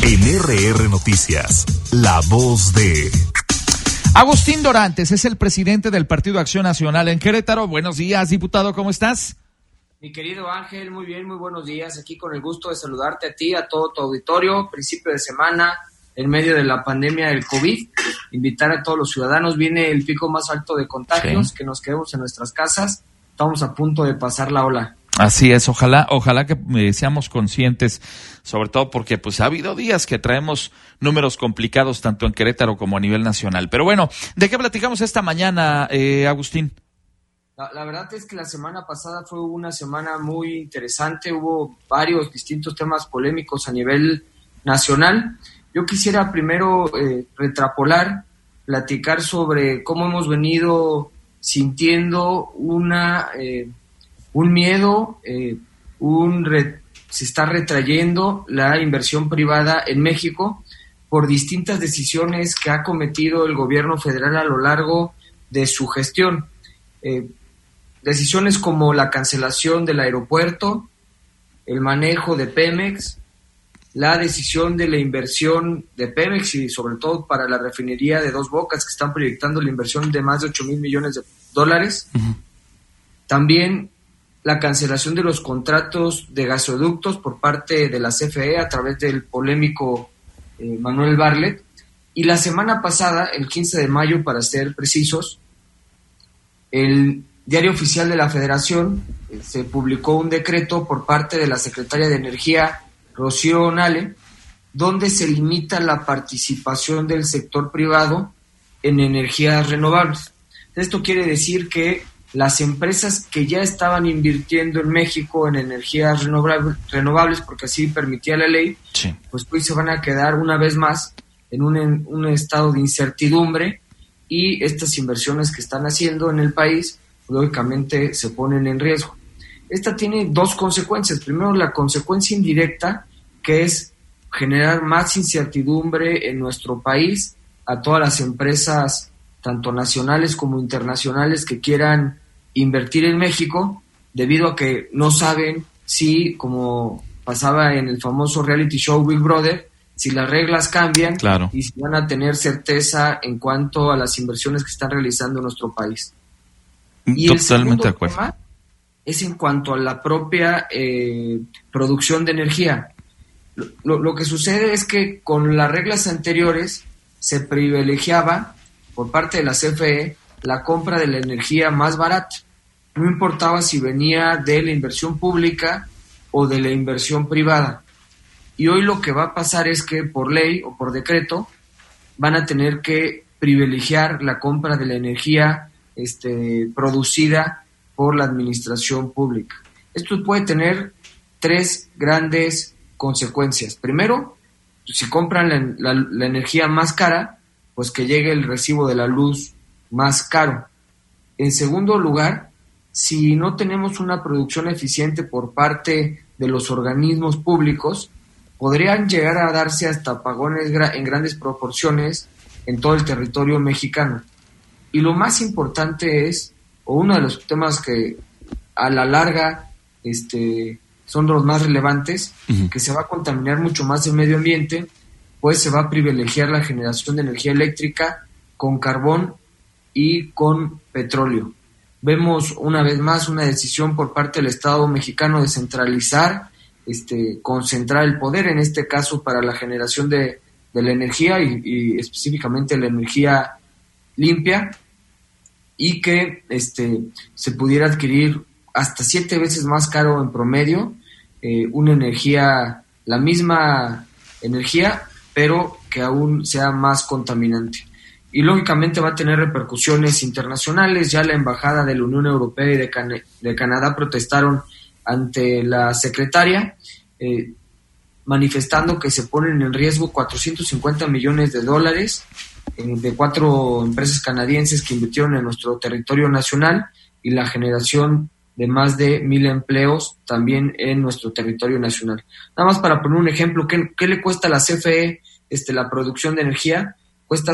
En RR Noticias, la voz de... Agustín Dorantes es el presidente del Partido Acción Nacional en Querétaro. Buenos días, diputado, ¿cómo estás? Mi querido Ángel, muy bien, muy buenos días. Aquí con el gusto de saludarte a ti, a todo tu auditorio. Principio de semana, en medio de la pandemia del COVID. Invitar a todos los ciudadanos. Viene el pico más alto de contagios, que nos quedemos en nuestras casas. Estamos a punto de pasar la ola. Así es, ojalá que seamos conscientes, sobre todo porque pues ha habido días que traemos números complicados tanto en Querétaro como a nivel nacional. Pero bueno, ¿de qué platicamos esta mañana, Agustín? La verdad es que la semana pasada fue una semana muy interesante, hubo varios distintos temas polémicos a nivel nacional. Yo quisiera primero retrapolar, platicar sobre cómo hemos venido sintiendo un miedo, se está retrayendo la inversión privada en México por distintas decisiones que ha cometido el gobierno federal a lo largo de su gestión. Decisiones como la cancelación del aeropuerto, el manejo de Pemex, la decisión de la inversión de Pemex y sobre todo para la refinería de Dos Bocas, que están proyectando la inversión de más de $8,000 millones. Uh-huh. También la cancelación de los contratos de gasoductos por parte de la CFE a través del polémico Manuel Bartlett. Y la semana pasada, el 15 de mayo para ser precisos, el Diario Oficial de la Federación se publicó un decreto por parte de la Secretaria de Energía, Rocío Nale, donde se limita la participación del sector privado en energías renovables. Esto quiere decir que las empresas que ya estaban invirtiendo en México en energías renovables, porque así permitía la ley, sí, pues hoy se van a quedar una vez más en un estado de incertidumbre y estas inversiones que están haciendo en el país lógicamente se ponen en riesgo. Esta tiene dos consecuencias. Primero, la consecuencia indirecta, que es generar más incertidumbre en nuestro país a todas las empresas, tanto nacionales como internacionales, que quieran invertir en México, debido a que no saben si, como pasaba en el famoso reality show Big Brother, si las reglas cambian, claro, y si van a tener certeza en cuanto a las inversiones que están realizando en nuestro país. Y totalmente de acuerdo. Tema es en cuanto a la propia producción de energía. Lo que sucede es que con las reglas anteriores se privilegiaba por parte de la CFE la compra de la energía más barata. No importaba si venía de la inversión pública o de la inversión privada. Y hoy lo que va a pasar es que por ley o por decreto van a tener que privilegiar la compra de la energía producida por la administración pública. Esto puede tener tres grandes consecuencias. Primero, si compran la energía más cara, pues que llegue el recibo de la luz más caro. En segundo lugar, si no tenemos una producción eficiente por parte de los organismos públicos, podrían llegar a darse hasta apagones en grandes proporciones en todo el territorio mexicano. Y lo más importante es, o uno de los temas que a la larga son los más relevantes, uh-huh, que se va a contaminar mucho más el medio ambiente, pues se va a privilegiar la generación de energía eléctrica con carbón y con petróleo. Vemos una vez más una decisión por parte del Estado mexicano de centralizar, concentrar el poder, en este caso para la generación de la energía y específicamente la energía limpia, y que se pudiera adquirir hasta 7 veces más caro en promedio una energía, la misma energía, pero que aún sea más contaminante. Y lógicamente va a tener repercusiones internacionales. Ya la Embajada de la Unión Europea y de Canadá protestaron ante la secretaria, manifestando que se ponen en riesgo $450 millones de 4 empresas canadienses que invirtieron en nuestro territorio nacional y la generación de más de 1,000 empleos también en nuestro territorio nacional. Nada más para poner un ejemplo, ¿qué le cuesta a la CFE la producción de energía? Cuesta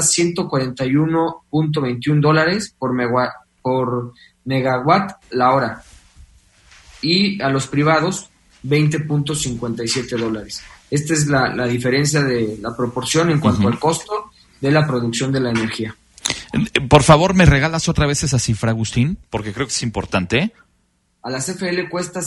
$141.21 por megawatt la hora, y a los privados $20.57. Esta es la diferencia de la proporción en cuanto al costo de la producción de la energía. Por favor, ¿me regalas otra vez esa cifra, Agustín? Porque creo que es importante. A la CFE le cuesta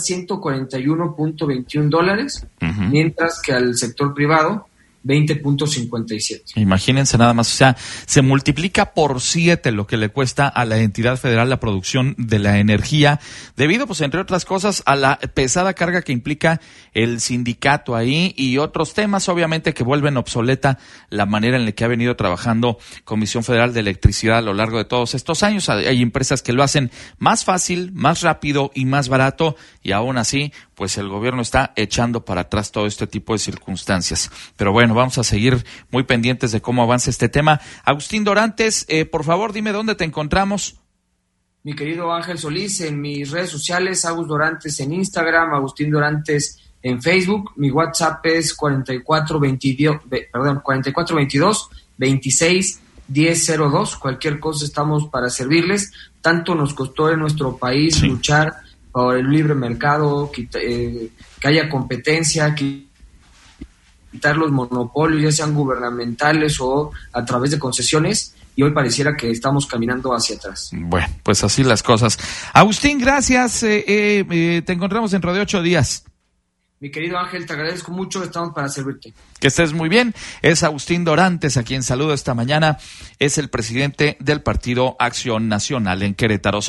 $141.21, mientras que al sector privado 20.57. Imagínense nada más, o sea, se multiplica por 7 lo que le cuesta a la entidad federal la producción de la energía, debido, pues, entre otras cosas, a la pesada carga que implica el sindicato ahí y otros temas, obviamente, que vuelven obsoleta la manera en la que ha venido trabajando Comisión Federal de Electricidad a lo largo de todos estos años. Hay empresas que lo hacen más fácil, más rápido y más barato, y aún así, pues el gobierno está echando para atrás todo este tipo de circunstancias. Pero bueno, vamos a seguir muy pendientes de cómo avanza este tema. Agustín Dorantes, por favor, dime dónde te encontramos. Mi querido Ángel Solís, en mis redes sociales, Agus Dorantes en Instagram, Agustín Dorantes en Facebook. Mi WhatsApp es 4422-261002. Cualquier cosa estamos para servirles. Tanto nos costó en nuestro país luchar por el libre mercado, que haya competencia, quitar los monopolios, ya sean gubernamentales o a través de concesiones, y hoy pareciera que estamos caminando hacia atrás. Bueno, pues así las cosas. Agustín, gracias. Te encontramos dentro de 8 días. Mi querido Ángel, te agradezco mucho, estamos para servirte. Que estés muy bien. Es Agustín Dorantes, a quien saludo esta mañana. Es el presidente del Partido Acción Nacional en Querétaro.